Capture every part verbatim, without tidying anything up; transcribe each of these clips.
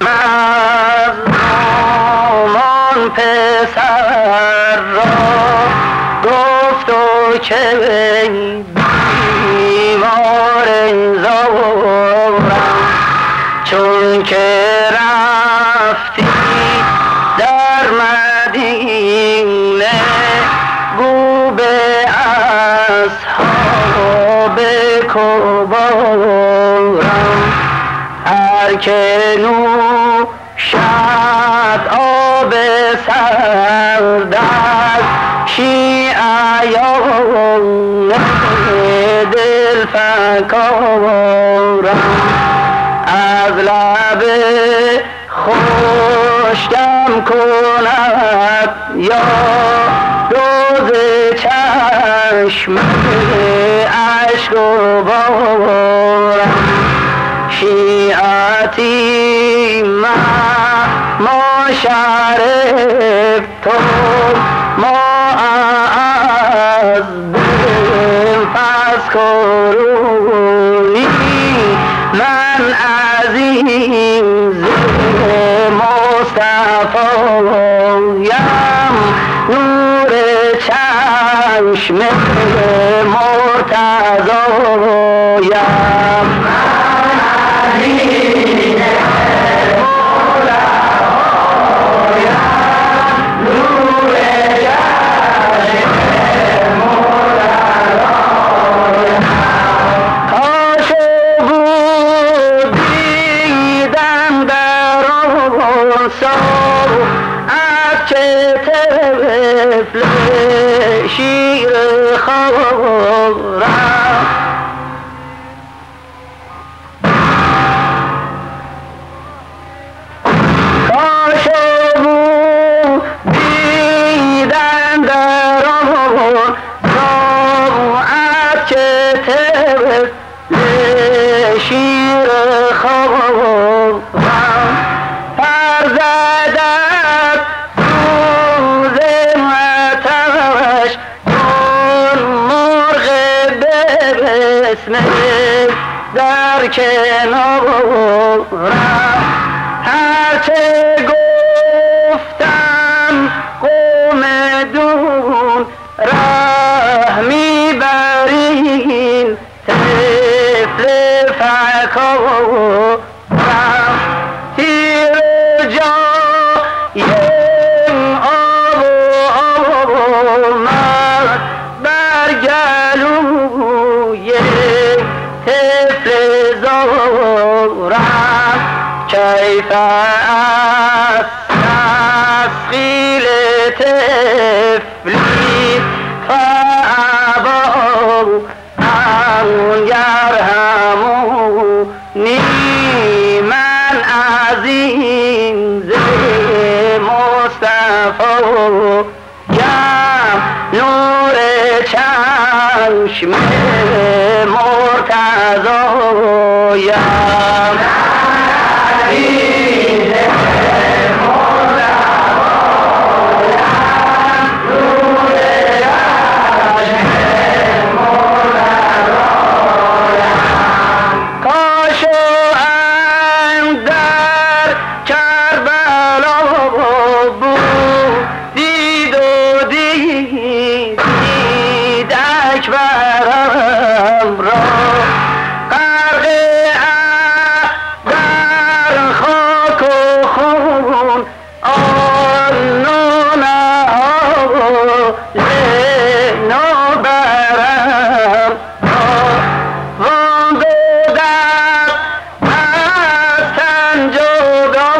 مظلومان پسر را گفت و که بیمار زارم چون که رفتی در مدینه گو به اصحاب کبارم هر که نوشد آب سرد از شیعیان دل فکارم از لب خشکم کند یا روز چشم عشق و بارم شیعتی ما شرف تو ما از دل پس کرونی من عزیز مصطفایم نور چشم مرتضایم شیر خورم کاش بود دیدن در آن ساعت که طفل شیر خورم فرزدت روز متش کن مرغ بسم در کنارم هرچه گفتم قوم دون رحمی برین طفل فکارم تیر جای آب و آمد بر گلوی طفل زارم کیف از تسخیل طفلی فابا ان یرحمونی من عزیز مصطفایم نور چشم مرتضایم اکبرم را غرق در خاک و خون آن نابرم وان دو دست از تن جدا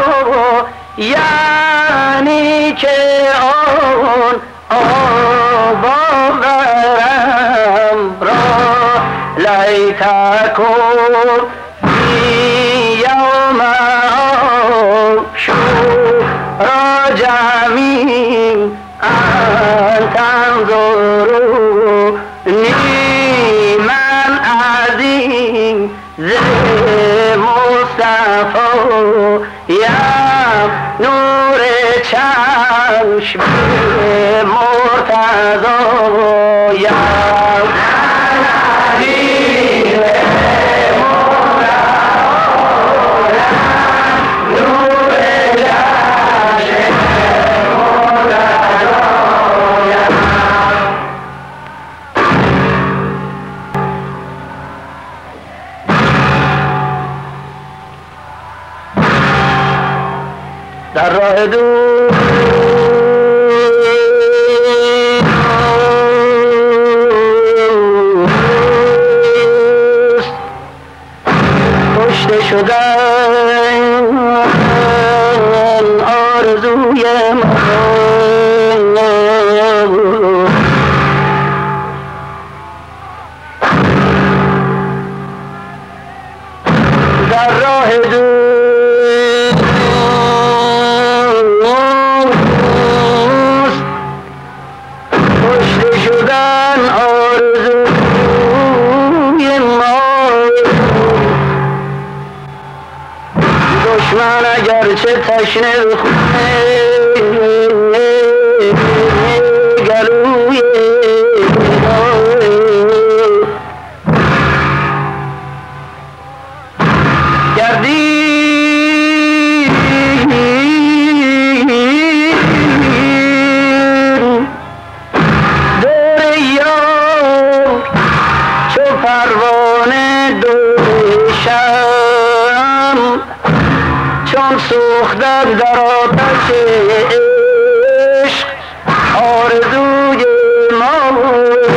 یعنی که آن آباورم را لیتکن فی یوم عاشورا جمیع ان تنظرونی من عزیز مصطفایم نور چشم مرتضایم نور در راه دور کشته شدن آرزوی ما در راه دوست کشته شدن آرزوی ما دشمن اگرچه تشنه خونه گلوی چون سوختن در آتش عشق آرزوی ما